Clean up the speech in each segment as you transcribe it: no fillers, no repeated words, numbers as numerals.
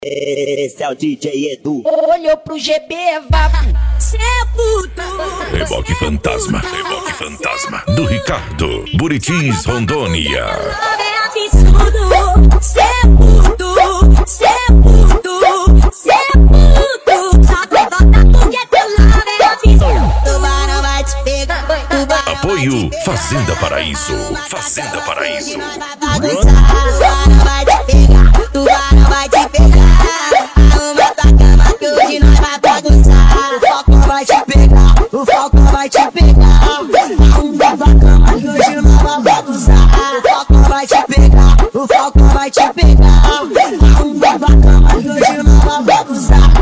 Esse é o DJ Edu. Olhou pro GB, vapo. Cê é puto. Reboque Fantasma, Reboque Fantasma. Do Ricardo, Buritis, Rondônia. É absurdo. Cê é puto. Cê é puto. Cê é puto. Só tu volta porque teu love é absurdo. Tubarão vai te pegar. Apoio Fazenda Paraíso, Fazenda Paraíso. Tubarão vai te pegar. Tubarão vai te pegar. Arruma tua cama que hoje nós vai bagunçar. O Falcão vai te pegar, o Falcão vai te pegar. Arruma tua cama que hoje nós vai bagunçar. O Falcão vai te pegar, o Falcão vai te pegar. Arruma tua cama que hoje nós vai bagunçar.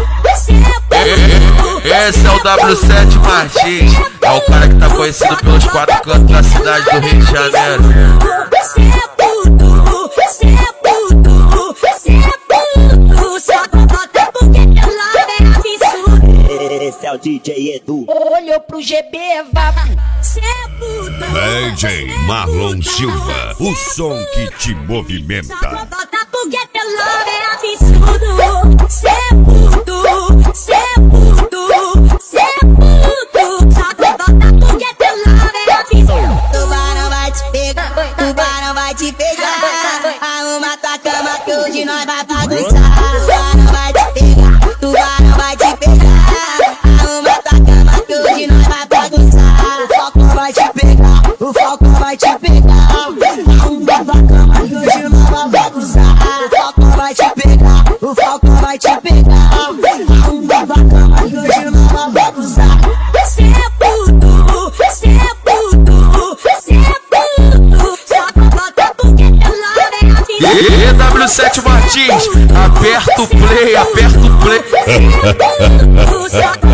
Esse é o W7 Martins, é o cara que tá conhecido pelos 4 cantos da cidade do Rio de Janeiro. Cê é puto, cê é puto, cê é puto. Só tu volta porque teu love é absurdo. Esse é o DJ Edu. Olhou pro GB, vapo. Cê é puto. DJ Marlon Silva, o som que te movimenta. Só tu volta porque teu love é absurdo. Cê é puto, cê é puto, cê é puto. Só tu volta porque teu love é absurdo. Tubarão vai te pegar, tubarão vai te pegar. Arruma tua cama que hoje nós vai bagunçar. Tubarão vai te pegar, tubarão vai te pegar. Arruma tua cama que hoje nós vai bagunçar. O Falcão vai te pegar, o Falcão vai te pegar. Arruma tua cama que hoje nós vai bagunçar. O Falcão vai te pegar, o Falcão vai te pegar. Arruma tua cama que hoje nós vai bagunçar. Cê é puto, cê é puto, cê é puto. Só tu volta porque teu love é absurdo. W7 Martins, aperta o play, aperta o play. Cê é puto, só tu